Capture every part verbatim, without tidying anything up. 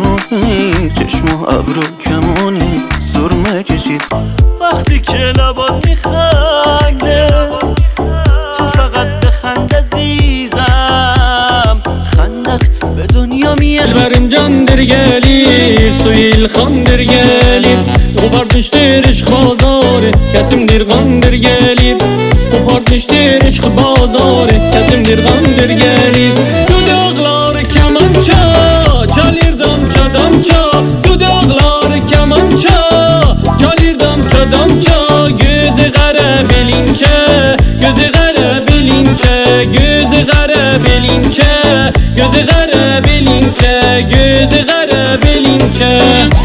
جوونی، چشم و ابرو کمونی سرمه کشید. وقتی که لبات میخنده تو فقط بخند عزیزم، خندت به دنیا میاره. Ellerim candır gelir, su ilhandır gelir. Kopartmıştır aşk bazarı, kesimdir kandır gelir. Kopartmıştır aşk bazarı, kesimdir kandır gelir. Dudaklar kemança, çalır damça damça. Dudaklar kemança, çalır damça damça. Gözü kara belinçe, gözü kara belinçe, gözü kara belinçe, gözü kara belinçe, gözü kara belinçe.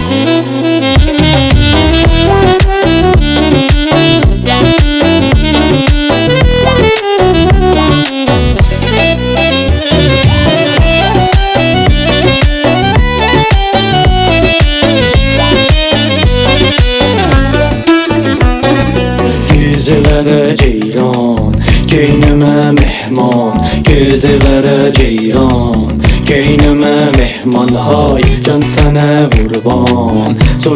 Gözü kara ceyran, keynime mehman. Gözü kara ceyran, keynime mehman. Hay can sana kurban,